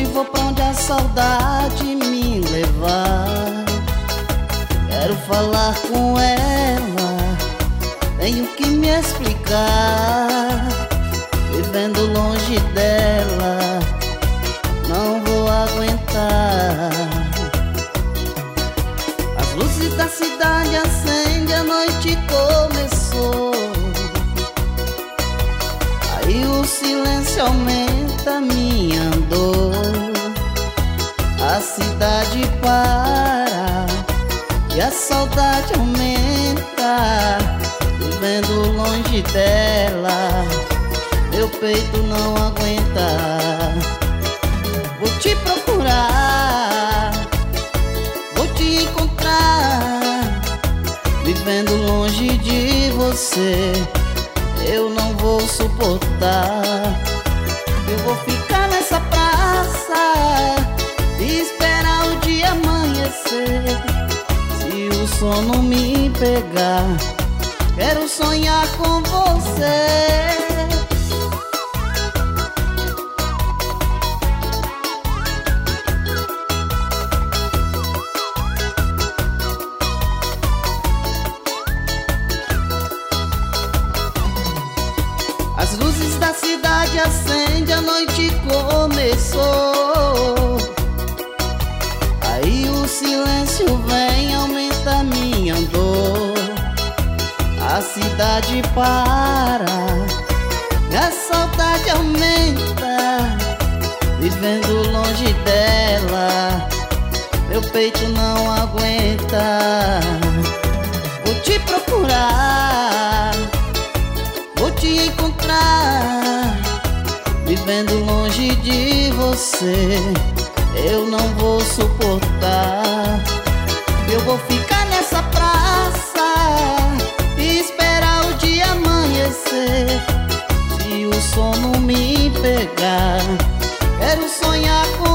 noite vou pra onde a saudade me levar. Quero falar com ela, tenho que me explicar. Vivendo longe dela, não vou aguentar. As luzes da cidade acendem, a noite começou. Aí o silêncio aumenta minha dor. A cidade para e a saudade aumenta. Vivendo longe dela, meu peito não aguenta. Vou te procurar, vou te encontrar. Vivendo longe de você, eu não vou suportar. Eu vou ficar nessa praça e esperar o dia amanhecer. Se o sono me pegar, quero sonhar com você. As luzes da cidade acendem, a noite começou. Aí o silêncio vem, aumenta minha dor. A cidade para e a saudade aumenta. Vivendo longe dela, meu peito não aguenta. Vou te procurar, vou te encontrar. Vivendo longe de você, eu não vou suportar. Eu vou ficar nessa praça e esperar o dia amanhecer. Se o sono me pegar, quero sonhar com